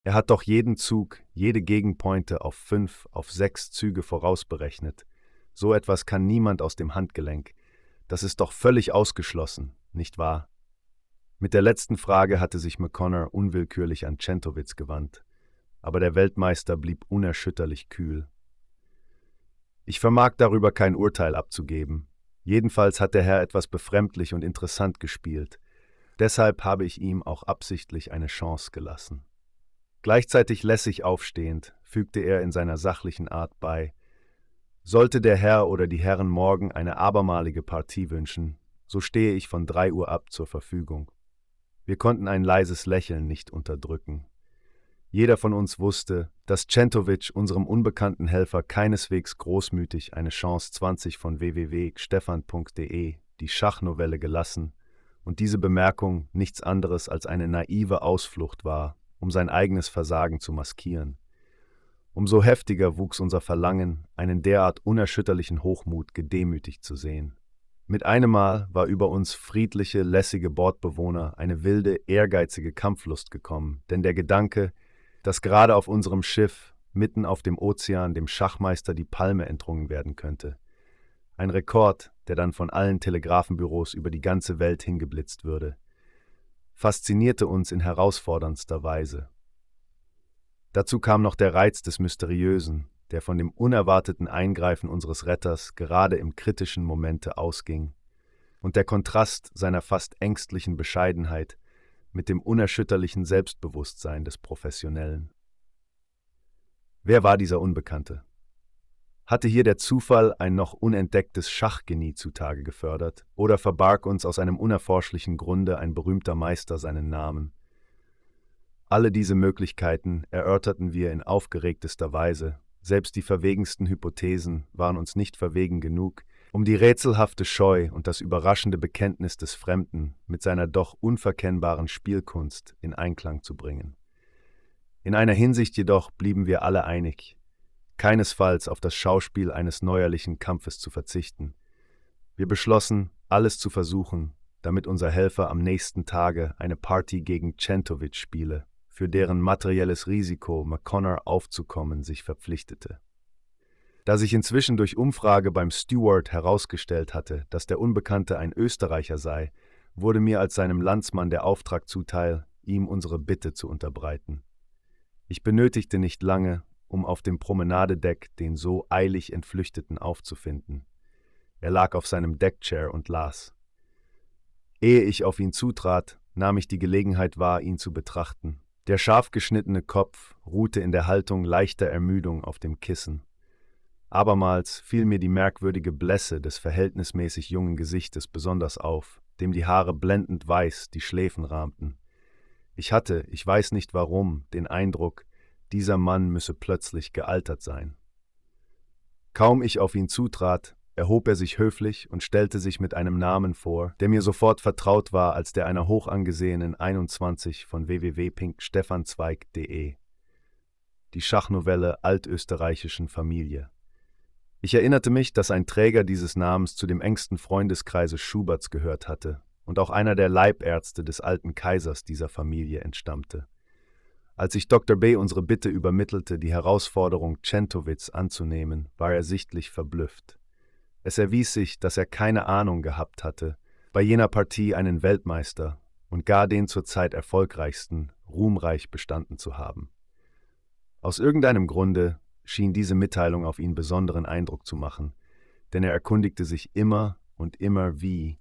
Er hat doch jeden Zug, jede Gegenpointe auf 5, auf 6 Züge vorausberechnet. So etwas kann niemand aus dem Handgelenk. Das ist doch völlig ausgeschlossen, nicht wahr? Mit der letzten Frage hatte sich McConnor unwillkürlich an Centowitz gewandt, aber der Weltmeister blieb unerschütterlich kühl. Ich vermag darüber kein Urteil abzugeben. Jedenfalls hat der Herr etwas befremdlich und interessant gespielt. Deshalb habe ich ihm auch absichtlich eine Chance gelassen. Gleichzeitig lässig aufstehend, fügte er in seiner sachlichen Art bei: Sollte der Herr oder die Herren morgen eine abermalige Partie wünschen, so stehe ich von 3 Uhr ab zur Verfügung. Wir konnten ein leises Lächeln nicht unterdrücken. Jeder von uns wusste, dass Centowitz unserem unbekannten Helfer keineswegs großmütig eine Chance 20 von www.stefan.de, die Schachnovelle, gelassen und diese Bemerkung nichts anderes als eine naive Ausflucht war, um sein eigenes Versagen zu maskieren. Umso heftiger wuchs unser Verlangen, einen derart unerschütterlichen Hochmut gedemütigt zu sehen. Mit einem Mal war über uns friedliche, lässige Bordbewohner eine wilde, ehrgeizige Kampflust gekommen, denn der Gedanke, dass gerade auf unserem Schiff, mitten auf dem Ozean, dem Schachmeister die Palme entrungen werden könnte. Ein Rekord, der dann von allen Telegrafenbüros über die ganze Welt hingeblitzt würde, faszinierte uns in herausforderndster Weise. Dazu kam noch der Reiz des Mysteriösen, der von dem unerwarteten Eingreifen unseres Retters gerade im kritischen Momente ausging, und der Kontrast seiner fast ängstlichen Bescheidenheit mit dem unerschütterlichen Selbstbewusstsein des Professionellen. Wer war dieser Unbekannte? Hatte hier der Zufall ein noch unentdecktes Schachgenie zutage gefördert, oder verbarg uns aus einem unerforschlichen Grunde ein berühmter Meister seinen Namen? Alle diese Möglichkeiten erörterten wir in aufgeregtester Weise. Selbst die verwegensten Hypothesen waren uns nicht verwegen genug, um die rätselhafte Scheu und das überraschende Bekenntnis des Fremden mit seiner doch unverkennbaren Spielkunst in Einklang zu bringen. In einer Hinsicht jedoch blieben wir alle einig, keinesfalls auf das Schauspiel eines neuerlichen Kampfes zu verzichten. Wir beschlossen, alles zu versuchen, damit unser Helfer am nächsten Tage eine Partie gegen Centowitz spiele, für deren materielles Risiko McConnor aufzukommen sich verpflichtete. Da sich inzwischen durch Umfrage beim Steward herausgestellt hatte, dass der Unbekannte ein Österreicher sei, wurde mir als seinem Landsmann der Auftrag zuteil, ihm unsere Bitte zu unterbreiten. Ich benötigte nicht lange, um auf dem Promenadedeck den so eilig Entflüchteten aufzufinden. Er lag auf seinem Deckchair und las. Ehe ich auf ihn zutrat, nahm ich die Gelegenheit wahr, ihn zu betrachten. Der scharf geschnittene Kopf ruhte in der Haltung leichter Ermüdung auf dem Kissen. Abermals fiel mir die merkwürdige Blässe des verhältnismäßig jungen Gesichtes besonders auf, dem die Haare blendend weiß die Schläfen rahmten. Ich hatte, ich weiß nicht warum, den Eindruck, dieser Mann müsse plötzlich gealtert sein. Kaum ich auf ihn zutrat, erhob er sich höflich und stellte sich mit einem Namen vor, der mir sofort vertraut war als der einer hochangesehenen 21 von www.stefanzweig.de. Die Schachnovelle altösterreichischen Familie. Ich erinnerte mich, dass ein Träger dieses Namens zu dem engsten Freundeskreise Schuberts gehört hatte und auch einer der Leibärzte des alten Kaisers dieser Familie entstammte. Als ich Dr. B. unsere Bitte übermittelte, die Herausforderung Centowitz anzunehmen, war er sichtlich verblüfft. Es erwies sich, dass er keine Ahnung gehabt hatte, bei jener Partie einen Weltmeister und gar den zur Zeit erfolgreichsten ruhmreich bestanden zu haben. Aus irgendeinem Grunde schien diese Mitteilung auf ihn besonderen Eindruck zu machen, denn er erkundigte sich immer und immer, wie